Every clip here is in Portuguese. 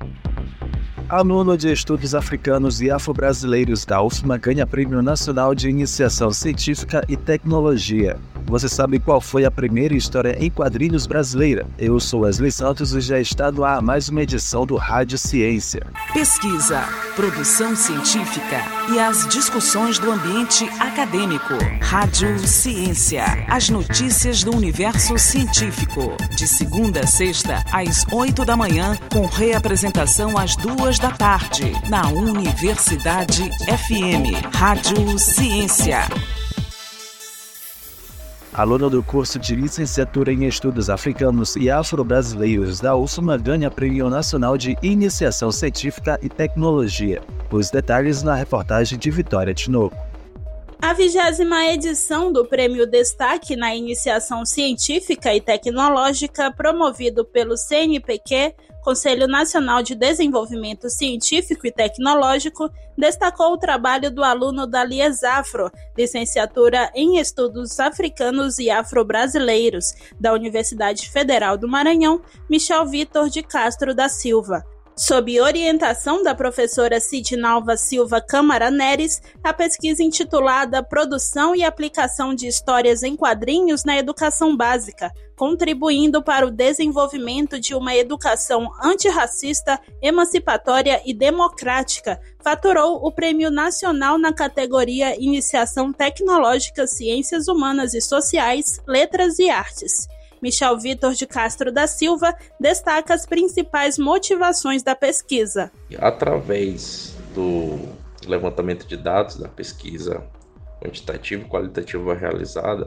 Aluno de Estudos Africanos e Afro-Brasileiros da UFMA ganha Prêmio Nacional de Iniciação Científica e Tecnologia. Você sabe qual foi a primeira história em quadrinhos brasileira? Eu sou Wesley Santos e já está no ar mais uma edição do Rádio Ciência. Pesquisa, produção científica e as discussões do ambiente acadêmico. Rádio Ciência, as notícias do universo científico. De segunda a sexta, às 8 da manhã, com reapresentação às 2 da tarde, na Universidade FM. Rádio Ciência. Aluno do curso de Licenciatura em Estudos Africanos e Afro-Brasileiros da UFMA ganha Prêmio Nacional de Iniciação Científica e Tecnologia. Os detalhes na reportagem de Vitória Tinoco. A 20ª edição do Prêmio Destaque na Iniciação Científica e Tecnológica, promovido pelo CNPq, Conselho Nacional de Desenvolvimento Científico e Tecnológico, destacou o trabalho do aluno da Liesafro, licenciatura em Estudos Africanos e Afro-Brasileiros, da Universidade Federal do Maranhão, Michel Vitor de Castro da Silva. Sob orientação da professora Sidnalva Silva Câmara Neres, a pesquisa intitulada Produção e Aplicação de Histórias em Quadrinhos na Educação Básica, contribuindo para o desenvolvimento de uma educação antirracista, emancipatória e democrática, faturou o Prêmio Nacional na categoria Iniciação Tecnológica, Ciências Humanas e Sociais, Letras e Artes. Michel Vitor de Castro da Silva destaca as principais motivações da pesquisa. Através do levantamento de dados da pesquisa quantitativa e qualitativa realizada,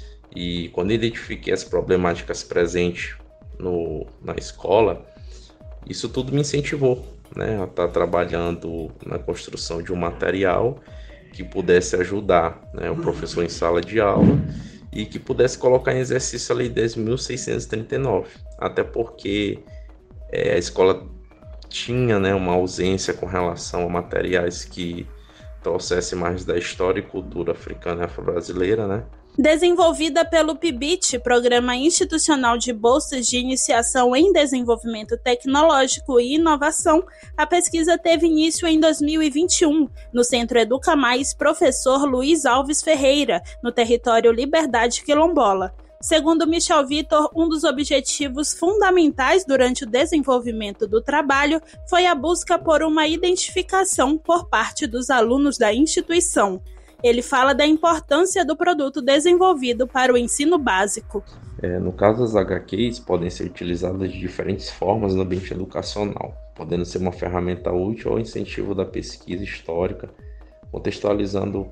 e quando identifiquei as problemáticas presentes na escola, isso tudo me incentivou, a estar trabalhando na construção de um material que pudesse ajudar, o professor em sala de aula, e que pudesse colocar em exercício a Lei 10.639, até porque a escola tinha uma ausência com relação a materiais que trouxessem mais da história e cultura africana e afro-brasileira, Desenvolvida pelo PIBIT, Programa Institucional de Bolsas de Iniciação em Desenvolvimento Tecnológico e Inovação, a pesquisa teve início em 2021, no Centro Educa Mais Professor Luiz Alves Ferreira, no território Liberdade Quilombola. Segundo Michel Vitor, um dos objetivos fundamentais durante o desenvolvimento do trabalho foi a busca por uma identificação por parte dos alunos da instituição. Ele fala da importância do produto desenvolvido para o ensino básico. No caso, as HQs podem ser utilizadas de diferentes formas no ambiente educacional, podendo ser uma ferramenta útil ao incentivo da pesquisa histórica, contextualizando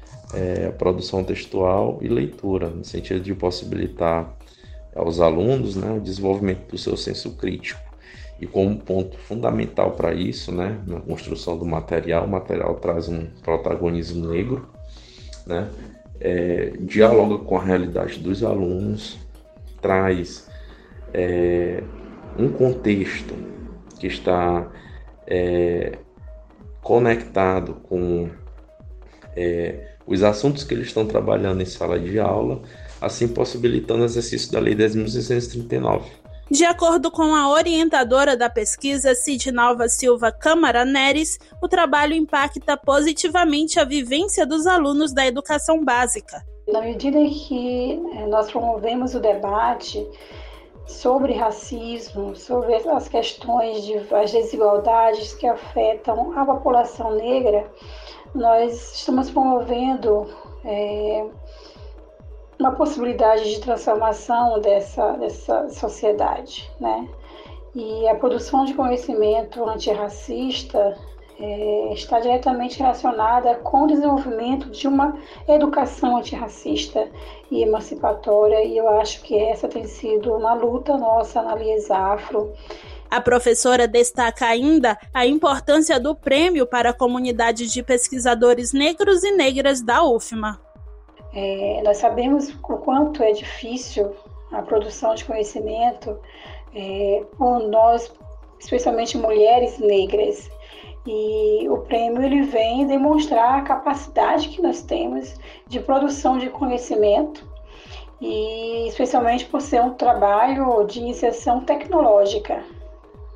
a produção textual e leitura, no sentido de possibilitar aos alunos o desenvolvimento do seu senso crítico. E como ponto fundamental para isso, na construção do material, o material traz um protagonismo negro, dialoga com a realidade dos alunos, traz um contexto que está conectado com os assuntos que eles estão trabalhando em sala de aula, assim possibilitando o exercício da Lei 10.639. De acordo com a orientadora da pesquisa, Sidnalva Silva Câmara Neres, o trabalho impacta positivamente a vivência dos alunos da educação básica. Na medida em que nós promovemos o debate sobre racismo, sobre as questões as desigualdades que afetam a população negra, nós estamos promovendo uma possibilidade de transformação dessa sociedade, E a produção de conhecimento antirracista está diretamente relacionada com o desenvolvimento de uma educação antirracista e emancipatória, e eu acho que essa tem sido uma luta nossa na Liesafro. A professora destaca ainda a importância do prêmio para a comunidade de pesquisadores negros e negras da UFMA. Nós sabemos o quanto é difícil a produção de conhecimento por nós, especialmente mulheres negras. E o prêmio ele vem demonstrar a capacidade que nós temos de produção de conhecimento, e especialmente por ser um trabalho de iniciação tecnológica.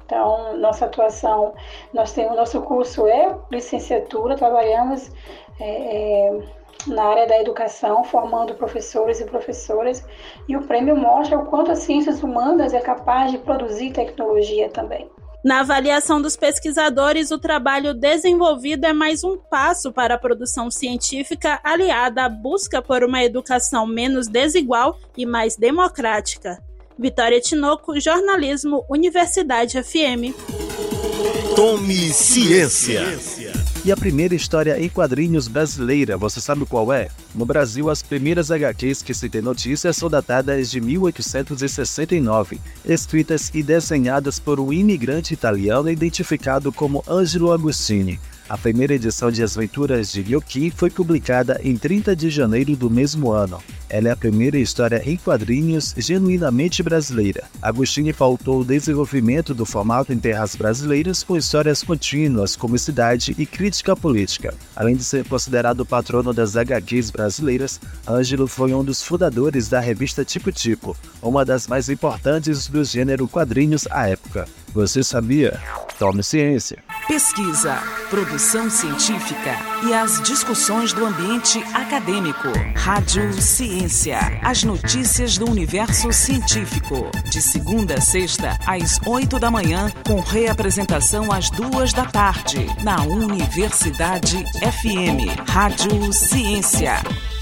Então, nossa atuação, nosso curso é licenciatura, trabalhamos na área da educação, formando professores e professoras, e o prêmio mostra o quanto as ciências humanas é capaz de produzir tecnologia também. Na avaliação dos pesquisadores, o trabalho desenvolvido é mais um passo para a produção científica aliada à busca por uma educação menos desigual e mais democrática. Vitória Tinoco, Jornalismo, Universidade FM. Tome Ciência. E a primeira história em quadrinhos brasileira, você sabe qual é? No Brasil, as primeiras HQs que se tem notícias são datadas de 1869, escritas e desenhadas por um imigrante italiano identificado como Angelo Agostini. A primeira edição de As Aventuras de Lioquim foi publicada em 30 de janeiro do mesmo ano. Ela é a primeira história em quadrinhos genuinamente brasileira. Agostini pautou o desenvolvimento do formato em terras brasileiras com histórias contínuas, comicidade e crítica política. Além de ser considerado o patrono das HQs brasileiras, Ângelo foi um dos fundadores da revista Tipo Tipo, uma das mais importantes do gênero quadrinhos à época. Você sabia? Tome ciência. Pesquisa, produção científica e as discussões do ambiente acadêmico. Rádio Ciência. As notícias do universo científico. De segunda a sexta, às 8 da manhã, com reapresentação às 2 da tarde, na Universidade FM. Rádio Ciência.